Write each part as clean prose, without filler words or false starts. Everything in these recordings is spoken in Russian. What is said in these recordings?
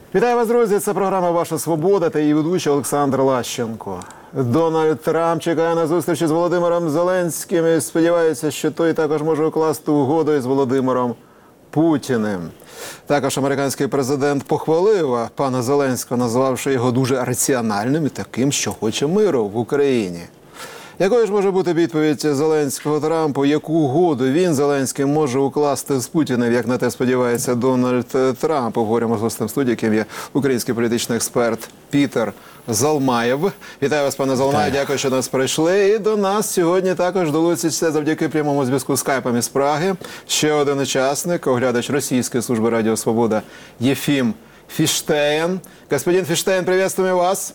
Вітаю вас, друзі! Це програма «Ваша свобода» та її ведучий Олександр Лащенко. Дональд Трамп чекає на зустрічі з Володимиром Зеленським і сподівається, що той також може укласти угоду із Володимиром Путіним. Також американський президент похвалив пана Зеленського, назвавши його дуже раціональним і таким, що хоче миру в Україні. Якою ж може бути відповідь Зеленського Трампу, яку угоду він, Зеленський, може укласти з Путіним, як на те сподівається Дональд Трамп? Поговоримо з гостем студії, яким є український політичний експерт Пітер Залмаєв. Вітаю вас, пане Залмаєв, дякую, що нас прийшли. І до нас сьогодні також долучиться завдяки прямому зв'язку скайпом із Праги ще один учасник, оглядач російської служби Радіо Свобода Єфім Фіштейн. Господин Фіштейн, приветствую вас.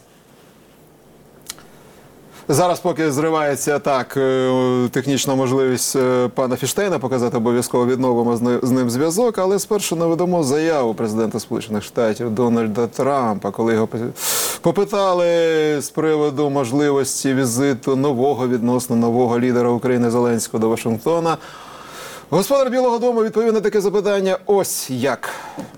Зараз, поки зривається технічна можливість пана Фіштейна показати, обов'язково відновимо з ним зв'язок, але спершу наведемо заяву президента Сполучених Штатів Дональда Трампа, коли його попитали з приводу можливості візиту відносно нового лідера України Зеленського до Вашингтона. Господар Білого дому відповів на таке запитання ось як.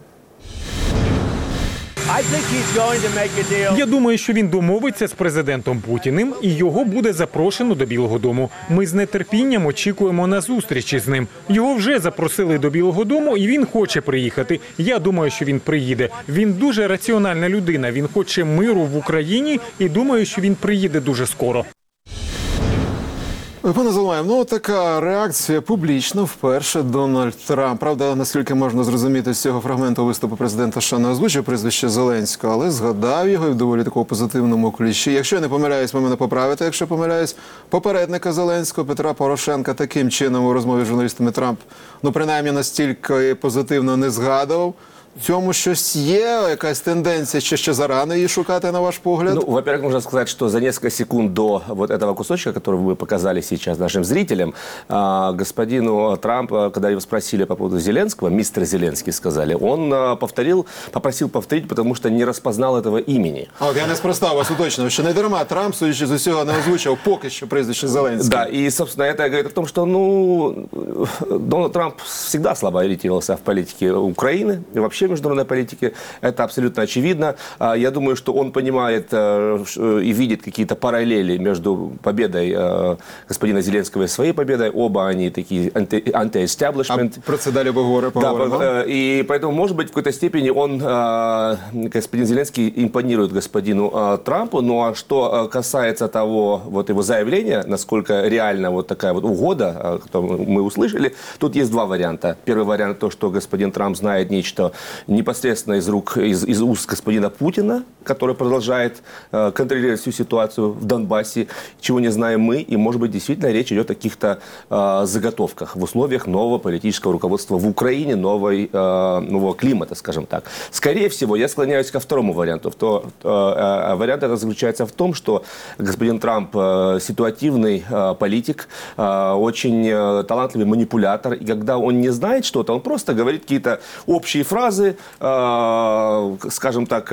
Я думаю, що він домовиться з президентом Путіним і його буде запрошено до Білого дому. Ми з нетерпінням очікуємо на зустрічі з ним. Його вже запросили до Білого дому і він хоче приїхати. Я думаю, що він приїде. Він дуже раціональна людина, він хоче миру в Україні і думаю, що він приїде дуже скоро. Пане Залмаєв, така реакція публічна вперше Дональд Трамп. Правда, наскільки можна зрозуміти з цього фрагменту виступу президента, що не озвучив прізвище Зеленського, але згадав його і в доволі такому позитивному ключі. Якщо я не помиляюсь, ви мене поправите, якщо помиляюсь, попередника Зеленського Петра Порошенка таким чином у розмові з журналістами Трамп, принаймні настільки позитивно не згадував. В цьому щось є, якась тенденція, ще зарано її шукати, на ваш погляд? Во-первых, нужно сказать, что за несколько секунд до вот этого кусочка, который вы показали сейчас нашим зрителям, господину Трампу, когда его спросили по поводу Зеленского, мистер Зеленский сказали, он попросил повторить, потому что не распознал этого имени. Я неспроста вас уточнив, що не дарма Трамп, судячи з усього, не озвучив поки що прізвище Зеленського. Да, и, собственно, это говорит о том, что, Дональд Трамп всегда слабо ориентировался в политике Украины и вообще в международной политике. Это абсолютно очевидно. Я думаю, что он понимает и видит какие-то параллели между победой господина Зеленского и своей победой. Оба они такие анти-эстаблишмент. Про це далі поговоримо. Да, и поэтому, может быть, в какой-то степени господин Зеленский импонирует господину Трампу. Ну, а что касается того, его заявления, насколько реально такая угода, которую мы услышали, тут есть два варианта. Первый вариант, то, что господин Трамп знает нечто непосредственно из уст господина Путина, который продолжает контролировать всю ситуацию в Донбассе, чего не знаем мы, и, может быть, действительно речь идет о каких-то заготовках в условиях нового политического руководства в Украине, нового климата, скажем так. Скорее всего, я склоняюсь ко второму варианту. Вариант это заключается в том, что господин Трамп ситуативный политик, очень талантливый манипулятор, и когда он не знает что-то, он просто говорит какие-то общие фразы, скажем так,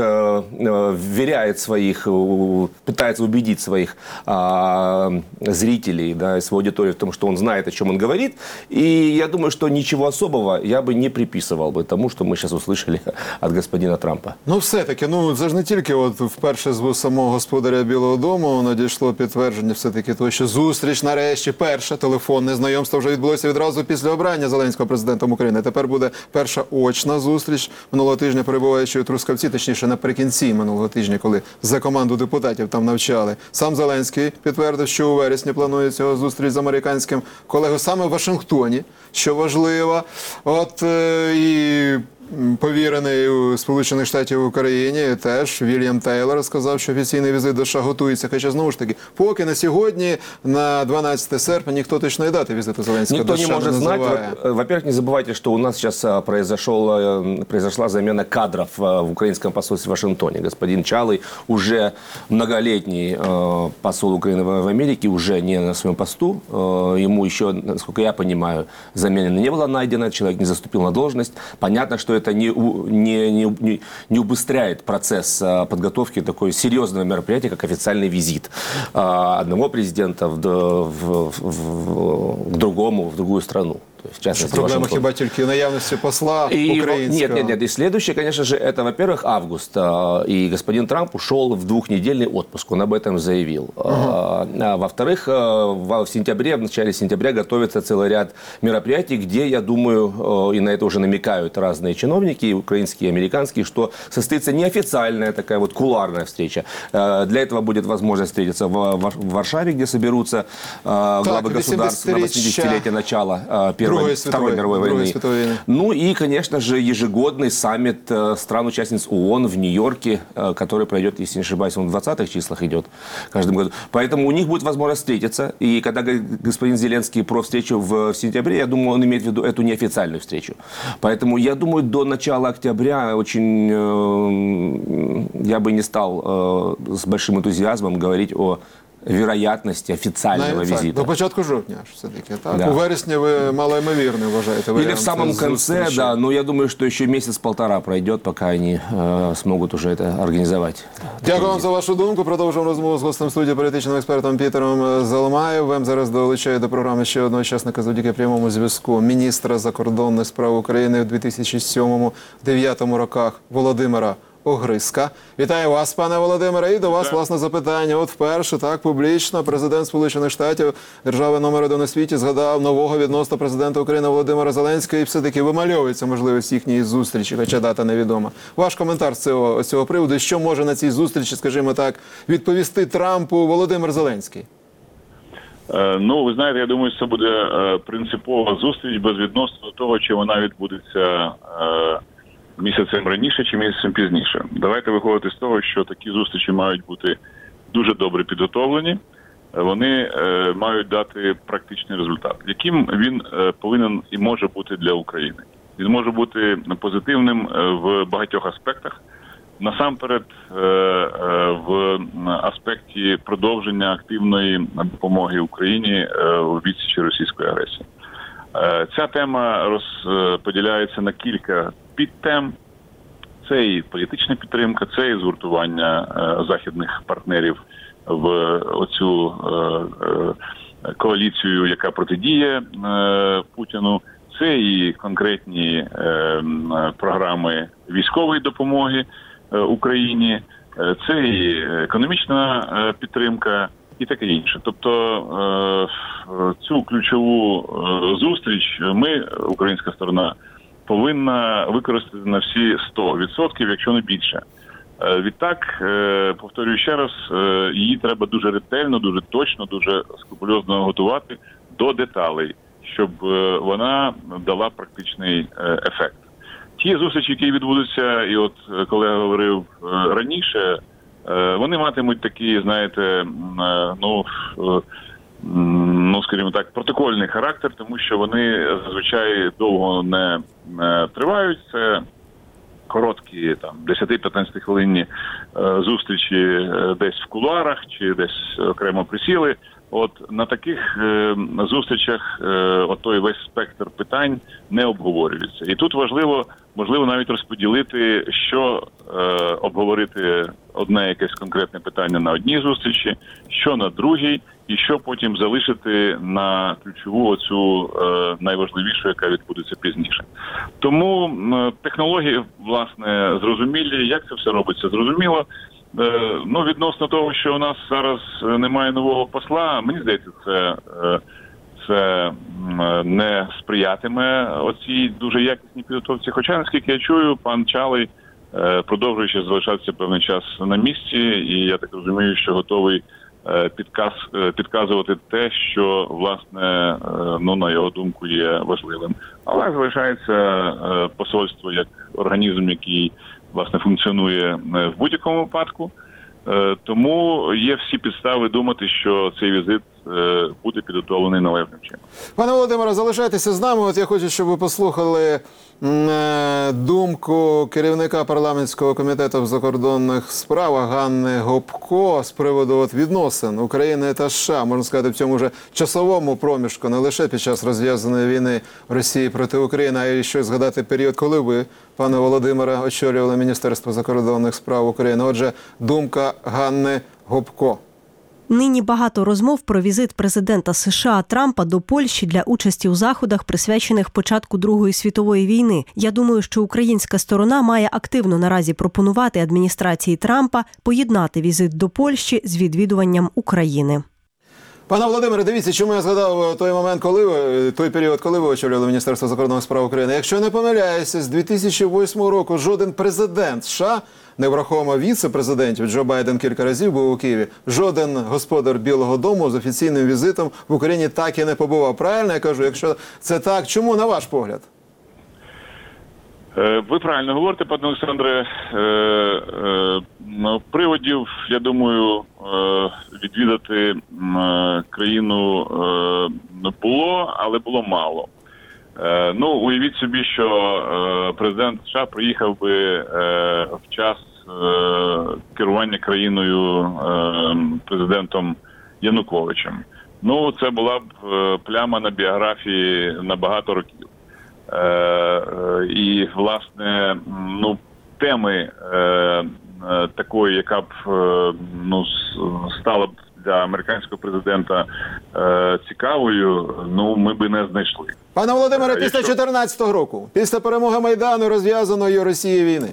пытается убедить своих зрителей, свою аудиторию в том, что он знает, о чем он говорит. И я думаю, что ничего особого я бы не приписывал бы тому, что мы сейчас услышали от господина Трампа. Все-таки, це ж не тільки вперше з самого господаря Білого дому надійшло підтвердження все-таки того, що зустріч нарешті, перше телефонне знайомство вже відбулося відразу після обрання Зеленського президентом України. Тепер буде перша очна зустріч. Минулого тижня, перебуваючи у Трускавці, точніше наприкінці минулого тижня, коли за команду депутатів там навчали. Сам Зеленський підтвердив, що у вересні планується його зустріч з американським колегою саме в Вашингтоні, що важливо. І повірений у Сполучених Штатів в Україні теж Вільям Тейлор сказав, що офіційний візит до США готується. Хоча, знову ж таки, поки на сьогодні, на 12 серпня, ніхто точно і дати візиту Зеленського до США не називає. Во-первых, не забывайте, что у нас сейчас произошла замена кадров в украинском посольстве в Вашингтоне. Господин Чалый, уже многолетний посол Украины в Америке, уже не на своем посту. Ему еще, насколько я понимаю, замена не была найдена, человек не заступил на должность. Понятно, что это не убыстряет процесс подготовки такой серьезного мероприятия, как официальный визит одного президента к другому, в другую страну. То есть, в частности, Проблема Вашингтон. хіба тільки в наявності посла українського? Нет. И следующее, конечно же, это, во-первых, август. И господин Трамп ушел в двухнедельный отпуск. Он об этом заявил. Во-вторых, в сентябре, в начале сентября готовится целый ряд мероприятий, где, я думаю, и на это уже намекают разные чиновники, и украинские, и американские, что состоится неофициальная такая вот кулуарная встреча. Для этого будет возможность встретиться в Варшаве, где соберутся главы государств на 80-летие начала Второй мировой войны. Ну и, конечно же, ежегодный саммит стран-участниц ООН в Нью-Йорке, который пройдет, если не ошибаюсь, он в 20-х числах идет каждым году. Поэтому у них будет возможность встретиться. И когда господин Зеленский про встречу в сентябре, я думаю, он имеет в виду эту неофициальную встречу. Поэтому я думаю, до начала октября очень я бы не стал с большим энтузиазмом говорить о вероятності офіційного візиту. До початку жовтня ж все-таки, так? Да. У вересні ви малоймовірно вважаєте варіант. Или в самом конце, да, но я думаю, что еще месяц-полтора пройдет, пока они смогут уже это организовать. Дякую вам за вашу думку. Продовжуємо розмову з гостем студії, політичним експертом Пітером Залмаєвим. Зараз долучаю до програми ще одного учасника завдяки прямому зв'язку. Міністра закордонних справ України в 2007-2009 роках Володимира Огризка. Вітаю вас, пане Володимире, і до вас, власне, запитання. От вперше, так, публічно, президент Сполучених Штатів, держави номер 1 у світі, згадав нового відносно президента України Володимира Зеленського, і все-таки вимальовується можливість їхньої зустрічі, хоча дата невідома. Ваш коментар з цього приводу, що може на цій зустрічі, скажімо так, відповісти Трампу Володимир Зеленський? Ну, ви знаєте, я думаю, що це буде принципова зустріч безвідносно того, чи вона відбудеться місяцем раніше чи місяцем пізніше. Давайте виходити з того, що такі зустрічі мають бути дуже добре підготовлені. Вони мають дати практичний результат, яким він повинен і може бути для України. Він може бути позитивним в багатьох аспектах. Насамперед, в аспекті продовження активної допомоги Україні у відсічі російської агресії. Ця тема розподіляється на кілька підтем. Це і політична підтримка, це і згуртування західних партнерів в оцю коаліцію, яка протидіє Путіну. Це і конкретні програми військової допомоги Україні, це і економічна підтримка і таке інше. Тобто цю ключову зустріч ми, українська сторона, повинна використати на всі 100%, якщо не більше. Відтак, повторюю ще раз, її треба дуже ретельно, дуже точно, дуже скрупульозно готувати до деталей, щоб вона дала практичний ефект. Ті зустрічі, які відбудуться, і от колега говорив раніше, вони матимуть такий, знаєте, скажімо так, протокольний характер, тому що вони зазвичай довго не тривають. Це короткі, там, 10-15 хвилинні зустрічі десь в кулуарах чи десь окремо присіли. От на таких зустрічах отой весь спектр питань не обговорюється. І тут можливо навіть розподілити, що обговорити одне якесь конкретне питання на одній зустрічі, що на другій, і що потім залишити на ключову оцю найважливішу, яка відбудеться пізніше. Тому технології, власне, зрозумілі. Як це все робиться? Зрозуміло. Відносно того, що у нас зараз немає нового посла, мені здається, це не сприятиме оцій дуже якісній підготовці. Хоча, наскільки я чую, пан Чалий, продовжуючи залишатися певний час на місці, і я так розумію, що готовий підказувати те, що, власне, на його думку, є важливим. Але залишається посольство як організм, який, власне, функціонує в будь-якому випадку. Тому є всі підстави думати, що цей візит буде підготовлений належним чином. Пане Володимире, залишайтеся з нами. От я хочу, щоб ви послухали думку керівника парламентського комітету в закордонних справах Ганни Гопко з приводу відносин України та США, можна сказати, в цьому вже часовому проміжку, не лише під час розв'язаної війни Росії проти України, а й щось згадати період, коли ви, пане Володимире, очолювали Міністерство закордонних справ України. Отже, думка Ганни Гопко. Нині багато розмов про візит президента США Трампа до Польщі для участі у заходах, присвячених початку Другої світової війни. Я думаю, що українська сторона має активно наразі пропонувати адміністрації Трампа поєднати візит до Польщі з відвідуванням України. Пане Володимире, дивіться, чому я згадав той період, коли ви очолювали Міністерство закордонних справ України. Якщо не помиляюся, з 2008 року жоден президент США, не враховуємо віце-президентів, Джо Байден кілька разів був у Києві, жоден господар Білого дому з офіційним візитом в Україні так і не побував. Правильно я кажу? Якщо це так, чому, на ваш погляд? Ви правильно говорите, пане Олександре. Приводів, я думаю, відвідати країну було, але було мало. Уявіть собі, що президент США приїхав би в час керування країною президентом Януковичем. Це була б пляма на біографії на багато років. І, власне, теми такої, яка б стала б для американського президента цікавою, ми би не знайшли. Пане Володимире, після 2014 року, після перемоги Майдану, розв'язаної Росією війни.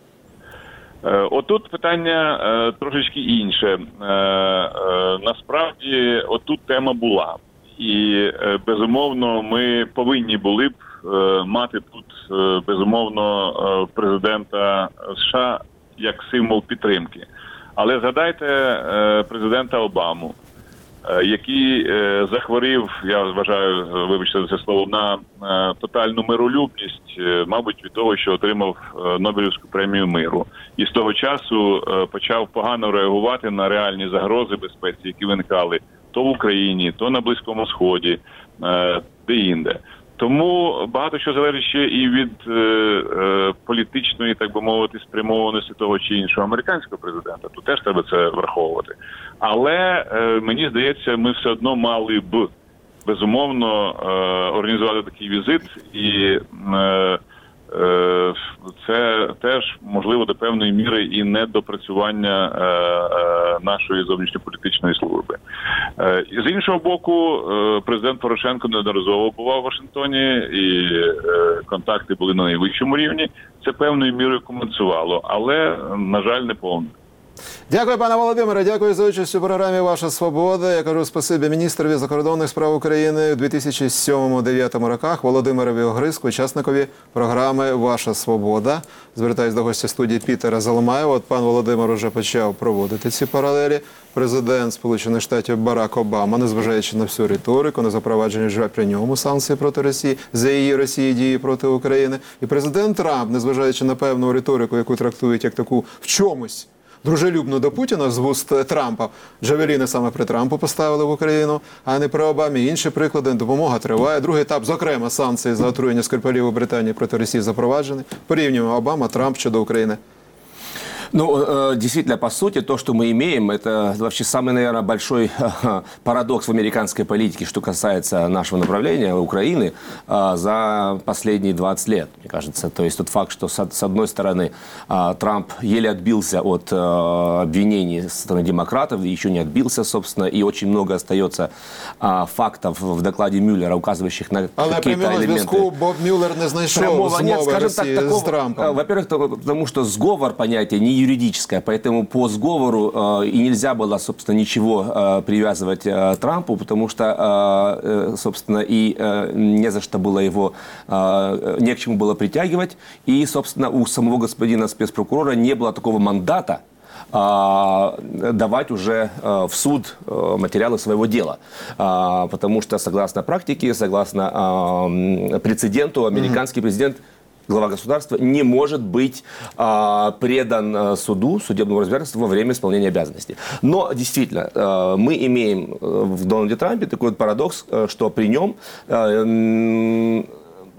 Отут питання трошечки інше. Насправді, отут тема була. І, безумовно, ми повинні були б мати тут, безумовно, президента США як символ підтримки. Але згадайте президента Обаму, який захворів, я вважаю, вибачте за це слово, на тотальну миролюбність, мабуть, від того, що отримав Нобелівську премію миру. І з того часу почав погано реагувати на реальні загрози безпеці, які виникали то в Україні, то на Близькому Сході, де-інде. Тому багато що залежить ще і від політичної, так би мовити, спрямованості того чи іншого американського президента. Тут теж треба це враховувати. Але, мені здається, ми все одно мали б, безумовно, організувати такий візит. І це теж, можливо, до певної міри і недопрацювання нашої зовнішньополітичної служби. З іншого боку, президент Порошенко неодноразово бував у Вашингтоні, і контакти були на найвищому рівні. Це певною мірою компенсувало, але, на жаль, не повно. Дякую, пане Володимире, дякую за участь у програмі «Ваша свобода». Я кажу спасибі міністрові закордонних справ України у 2007-2009 роках Володимирові Огризку, учасникові програми «Ваша свобода». Звертаюсь до гостя студії Пітера Заломаєва. От пан Володимир уже почав проводити ці паралелі. Президент Сполучених Штатів Барак Обама, незважаючи на всю риторику, на запровадження вже при ньому санкцій проти Росії, за її Росії дії проти України. І президент Трамп, незважаючи на певну риторику, яку трактують як таку в чомусь дружелюбно до Путіна з вуст Трампа. Джавеліни саме при Трампу поставили в Україну, а не при Обамі. Інші приклади. Допомога триває. Другий етап, зокрема, санкції за отруєння Скрипалів у Британії проти Росії запроваджений. Порівнюємо Обама, Трамп щодо України. Действительно, по сути, то, что мы имеем, это вообще самый, наверное, большой парадокс в американской политике, что касается нашего направления Украины за последние 20 лет, мне кажется. То есть тот факт, что с одной стороны Трамп еле отбился от обвинений со стороны демократов, еще не отбился, собственно, и очень много остается фактов в докладе Мюллера, указывающих на какие-то элементы. зв'язку Боб Мюллер не знайшов змови Росії з Трампом. Во-первых, потому что сговор понятие не юридическое, поэтому по сговору и нельзя было, собственно, ничего привязывать Трампу, потому что, собственно, и не за что было его, не к чему было притягивать, и, собственно, у самого господина спецпрокурора не было такого мандата давать уже в суд материалы своего дела. Потому что, согласно практике, согласно прецеденту, американский президент, глава государства, не может быть предан суду, судебному разбирательству во время исполнения обязанностей. Но, действительно, мы имеем в Дональде Трампе такой вот парадокс, что при нем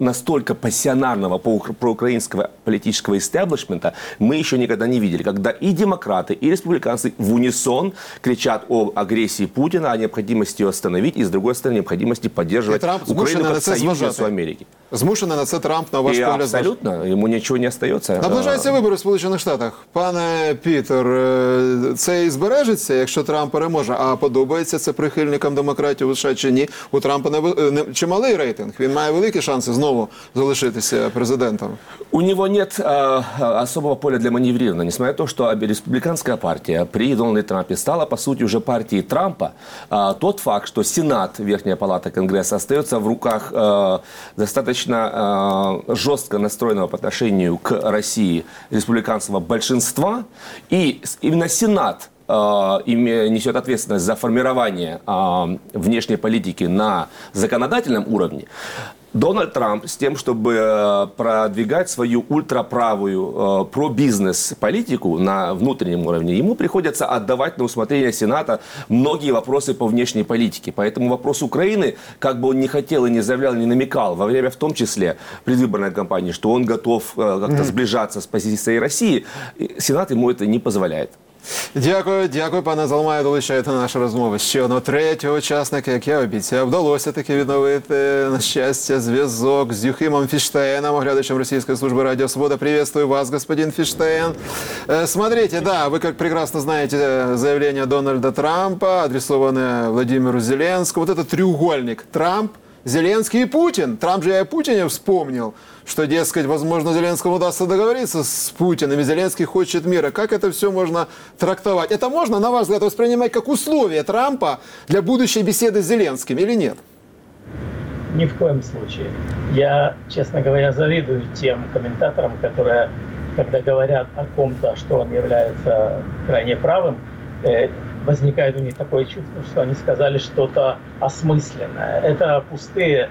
настолько пассионарного проукраинского политического истеблишмента мы еще никогда не видели, когда и демократы, и республиканцы в унисон кричат о агрессии Путина, о необходимости ее остановить, и, с другой стороны, необходимости поддерживать Украину как союзницу Америки. Змушений на це Трамп, на ваш погляд? Абсолютно, ему ничего не остается. Наближаються вибори в Сполучених Штатах. Пане Пітер, це і збережеться, якщо Трамп переможе? А подобається це прихильникам демократів у США чи ні? У Трампа чималий рейтинг. Він має великі шанси знову залишитися президентом. У него нет особого поля для маневрирования. Несмотря на то, что республиканская партия при Дональде Трампе стала, по сути, уже партией Трампа, тот факт, что Сенат, Верхняя палата Конгресса, остается в руках достаточно жестко настроенного по отношению к России республиканского большинства, и именно Сенат несет ответственность за формирование внешней политики на законодательном уровне, Дональд Трамп с тем, чтобы продвигать свою ультраправую пробизнес-политику на внутреннем уровне, ему приходится отдавать на усмотрение Сената многие вопросы по внешней политике. Поэтому вопрос Украины, как бы он ни хотел и не заявлял, не намекал, во время в том числе предвыборной кампании, что он готов как-то сближаться с позицией России, Сенат ему это не позволяет. Дякую, пане Залмаю, долучаєте до нашої розмови. Ще одного третього учасника, як я обіцяв, вдалося таки відновити, на щастя, зв'язок з Юхимом Фіштейном, оглядачем Российской службы Радио Свобода. Приветствую вас, господин Фиштейн. Смотрите, да, вы, как прекрасно знаете, заявление Дональда Трампа, адресованное Владимиру Зеленскому. Вот этот треугольник: Трамп, Зеленский и Путин. Трамп же и о Путине вспомнил, что, дескать, возможно, Зеленскому удастся договориться с Путиным, и Зеленский хочет мира. Как это все можно трактовать? Это можно, на ваш взгляд, воспринимать как условие Трампа для будущей беседы с Зеленским или нет? Ни в коем случае. Я, честно говоря, завидую тем комментаторам, которые, когда говорят о ком-то, что он является крайне правым, возникает у них такое чувство, что они сказали что-то осмысленное. Это пустые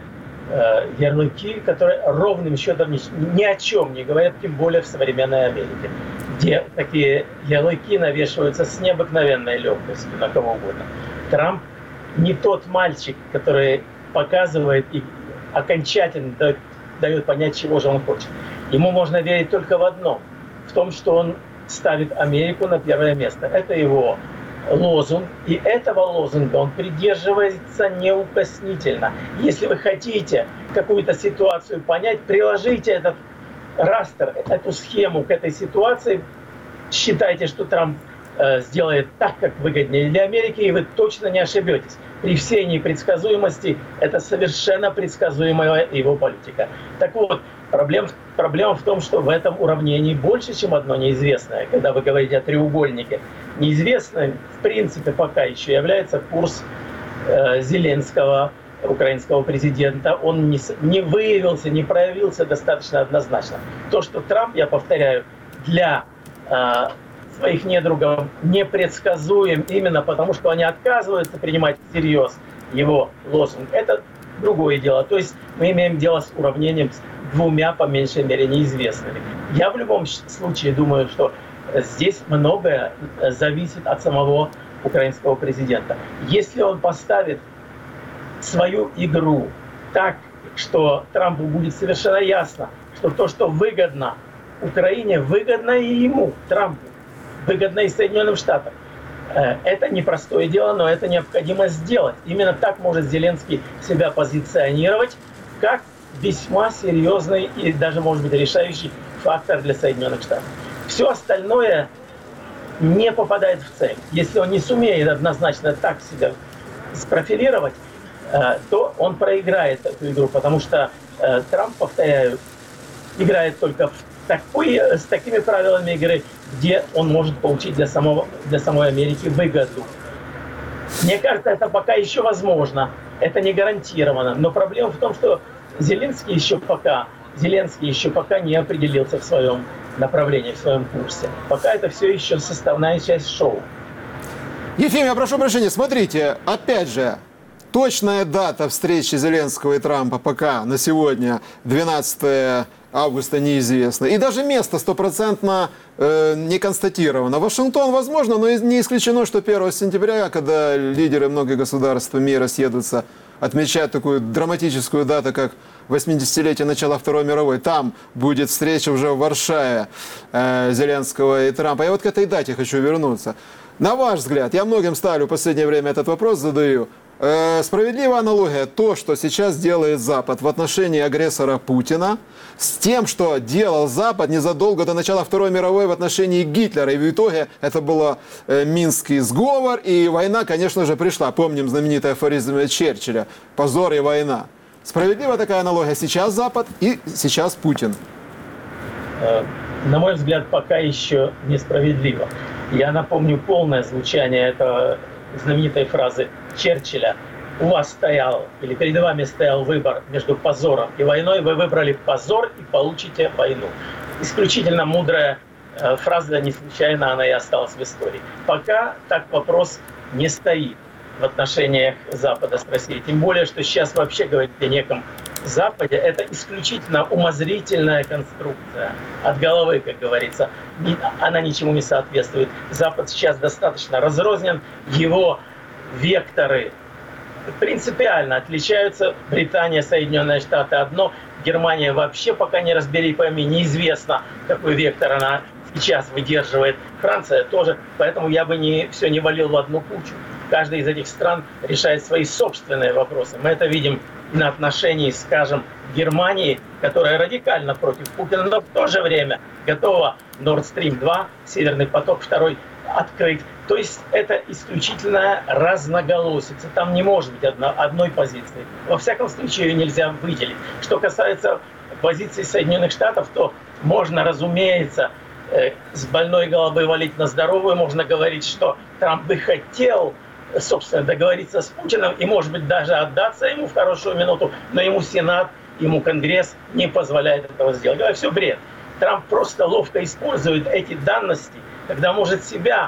ярлыки, которые ровным счетом ни о чем не говорят, тем более в современной Америке, где такие ярлыки навешиваются с необыкновенной легкостью на кого угодно. Трамп не тот мальчик, который показывает и окончательно дает понять, чего же он хочет. Ему можно верить только в одном, в том, что он ставит Америку на первое место. Это его лозунг, и этого лозунга он придерживается неукоснительно. Если вы хотите какую-то ситуацию понять, приложите этот растер, эту схему к этой ситуации, считайте, что Трамп сделает так, как выгоднее для Америки, и вы точно не ошибетесь. При всей непредсказуемости это совершенно предсказуемая его политика. Так вот, проблема в том, что в этом уравнении больше, чем одно неизвестное. Когда вы говорите о треугольнике, неизвестным, в принципе, пока еще является курс Зеленского, украинского президента. Он не выявился, не проявился достаточно однозначно. То, что Трамп, я повторяю, для своих недругов непредсказуем именно потому, что они отказываются принимать всерьез его лозунг. Это другое дело. То есть мы имеем дело с уравнением с двумя, по меньшей мере, неизвестными. Я в любом случае думаю, что здесь многое зависит от самого украинского президента. Если он поставит свою игру так, что Трампу будет совершенно ясно, что то, что выгодно Украине, выгодно и ему, Трампу, выгодно и Соединенным Штатам. Это непростое дело, но это необходимо сделать. Именно так может Зеленский себя позиционировать как весьма серьезный и даже, может быть, решающий фактор для Соединенных Штатов. Все остальное не попадает в цель. Если он не сумеет однозначно так себя спрофилировать, то он проиграет эту игру, потому что Трамп, повторяю, играет только с такими правилами игры, где он может получить для самой Америки выгоду. Мне кажется, это пока еще возможно, это не гарантированно. Но проблема в том, что Зеленский еще пока не определился в своем направлении, в своем курсе. Пока это все еще составная часть шоу. Ефим, я прошу прощения, смотрите, опять же, точная дата встречи Зеленского и Трампа пока на сегодня, 12 августа, неизвестно. И даже место стопроцентно не констатировано. Вашингтон, возможно, но не исключено, что 1 сентября, когда лидеры многих государств мира съедутся отмечать такую драматическую дату, как 80-летие начала Второй мировой. Там будет встреча уже в Варшаве Зеленского и Трампа. Я вот к этой дате хочу вернуться. На ваш взгляд, я многим ставлю в последнее время этот вопрос, задаю. Справедливая аналогия то, что сейчас делает Запад в отношении агрессора Путина, с тем, что делал Запад незадолго до начала Второй мировой в отношении Гитлера. И в итоге это был Минский сговор, и война, конечно же, пришла. Помним знаменитый афоризм Черчилля «Позор и война». Справедлива такая аналогия? Сейчас Запад и сейчас Путин. На мой взгляд, пока еще несправедливо. Я напомню полное звучание этого знаменитой фразы Черчилля. У вас стоял, или перед вами стоял выбор между позором и войной. Вы выбрали позор и получите войну. Исключительно мудрая фраза, не случайно она и осталась в истории. Пока так вопрос не стоит в отношениях Запада с Россией. Тем более, что сейчас вообще говорить о неком Западе, это исключительно умозрительная конструкция от головы, как говорится. Она ничему не соответствует. Запад сейчас достаточно разрознен, его векторы принципиально отличаются. Британия, Соединенные Штаты одно, Германия вообще пока не разбери пойми, неизвестно, какой вектор она сейчас выдерживает. Франция тоже, поэтому я бы все не валил в одну кучу. Каждая из этих стран решает свои собственные вопросы. Мы это видим на отношении, скажем, Германии, которая радикально против Путина, но в то же время готова Nord Stream 2, Северный поток 2 открыть. То есть это исключительная разноголосица. Там не может быть одной позиции. Во всяком случае, ее нельзя выделить. Что касается позиции Соединенных Штатов, то можно, разумеется, с больной головы валить на здоровую. Можно говорить, что Трамп бы хотел, собственно, договориться с Путиным и, может быть, даже отдаться ему в хорошую минуту, но ему Сенат, ему Конгресс не позволяет этого сделать. Это все бред. Трамп просто ловко использует эти данности, когда может себя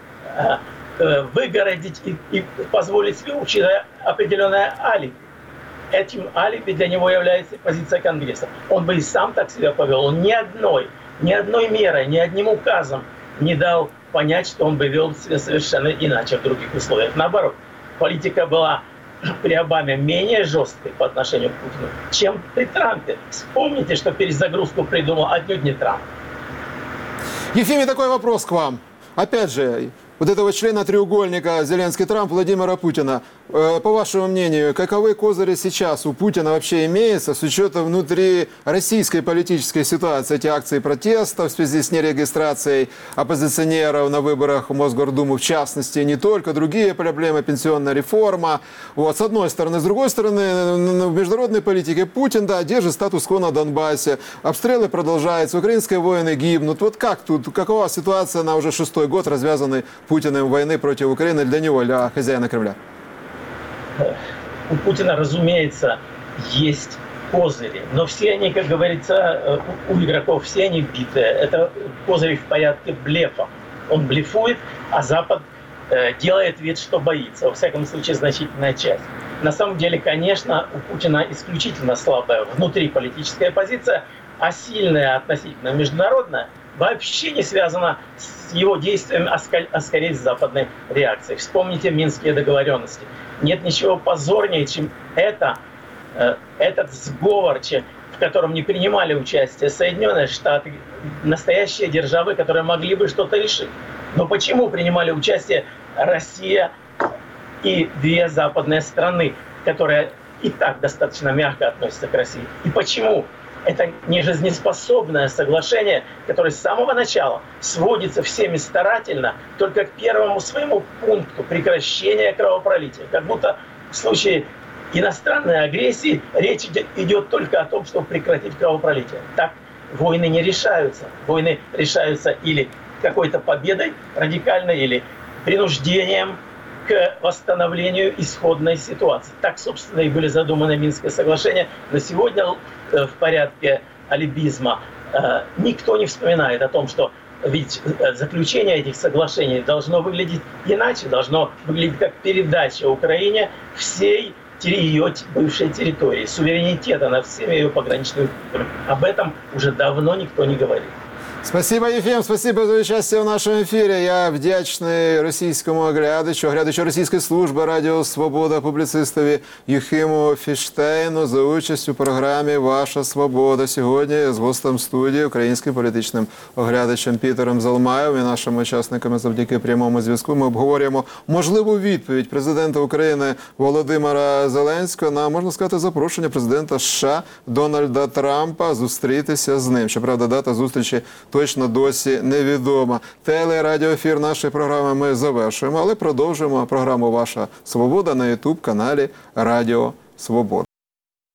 выгородить и позволить себе учитывать определенное алиби. Этим алиби для него является позиция Конгресса. Он бы и сам так себя повел. Он ни одной мерой, ни одним указом не дал понять, что он бы вел себя совершенно иначе в других условиях. Наоборот, политика была при Обаме менее жесткой по отношению к Путину, чем при Трампе. Вспомните, что перезагрузку придумал отнюдь не Трамп. Ефимий, такой вопрос к вам. Опять же, вот этого члена треугольника Зеленский-Трамп Владимира Путина. По вашему мнению, каковы козыри сейчас у Путина вообще имеются с учетом внутри российской политической ситуации? Эти акции протеста в связи с нерегистрацией оппозиционеров на выборах в Мосгордуму, в частности, не только, другие проблемы, пенсионная реформа. Вот, с одной стороны. С другой стороны, в международной политике Путин, да, держит статус-кво на Донбассе. Обстрелы продолжаются, украинские воины гибнут. Вот как тут, какова ситуация на уже 6-й год развязанной Путиным войны против Украины для него, для хозяина Кремля? У Путина, разумеется, есть козыри, но все они, как говорится, у игроков все они битые. Это козыри в порядке блефа. Он блефует, а Запад делает вид, что боится. Во всяком случае, значительная часть. На самом деле, конечно, у Путина исключительно слабая внутриполитическая позиция, а сильная относительно международная вообще не связана с его действиями, а скорее с западной реакцией. Вспомните Минские договоренности. Нет ничего позорнее, чем этот сговор, в котором не принимали участие Соединенные Штаты, настоящие державы, которые могли бы что-то решить. Но почему принимали участие Россия и 2 западные страны, которые и так достаточно мягко относятся к России? И почему это нежизнеспособное соглашение, которое с самого начала сводится всеми старательно только к первому своему пункту прекращения кровопролития? Как будто в случае иностранной агрессии речь идет только о том, чтобы прекратить кровопролитие. Так войны не решаются. Войны решаются или какой-то победой радикальной, или принуждением к восстановлению исходной ситуации. Так, собственно, и были задуманы Минские соглашения. Но сегодня в порядке алибизма никто не вспоминает о том, что ведь заключение этих соглашений должно выглядеть иначе, должно выглядеть как передача Украине всей ее бывшей территории, суверенитета над всеми ее пограничными. Об этом уже давно никто не говорит. Спасибо, Єфім, спасибо за участь в нашому ефірі. Я вдячний російському оглядачу російської служби Радіо Свобода, публіцистові Юхиму Фіштейну за участь у програмі «Ваша свобода». Сьогодні з гостем студії, українським політичним оглядачем Пітером Залмаєвим і нашими учасниками завдяки прямому зв'язку ми обговорюємо можливу відповідь президента України Володимира Зеленського на, можна сказати, запрошення президента США Дональда Трампа зустрітися з ним. Щоправда, дата зустрічі точно досі невідома. Телерадіоефір нашої програми ми завершуємо, але продовжуємо програму «Ваша свобода» на YouTube-каналі Радіо Свобода.